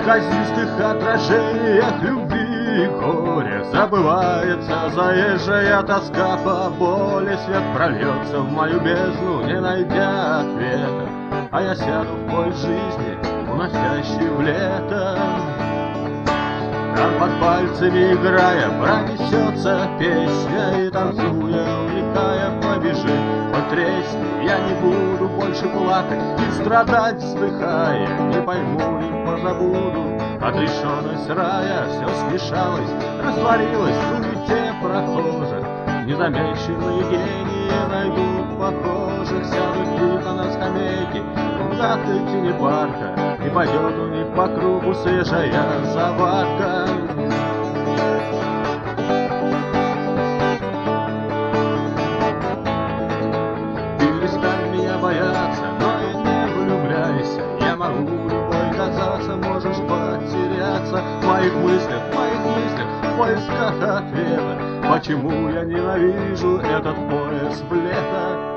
неказистых отражениях любви и горя забывается заезжая тоска по боли. Свет прольется в мою бездну, не найдя ответа, а я сяду в поезд жизни, уносящий в лето. Там под пальцами играя пронесется песня, и танцуя, увлекая, побежит по тресне. Я не буду больше плакать и страдать, вздыхая, не пойму и позабуду. Отрешенность рая все смешалось, растворилось в суете прохожих. Незамеченные гении найдут похожих, сядут тихо на скамейке в мягкой тени парка, и пойдет у них по кругу свежая заварка. Перестань меня бояться, но и не влюбляйся. Я могу любой казаться, можешь потеряться в моих мыслях, в поисках ответа. Почему я ненавижу этот поезд в лето?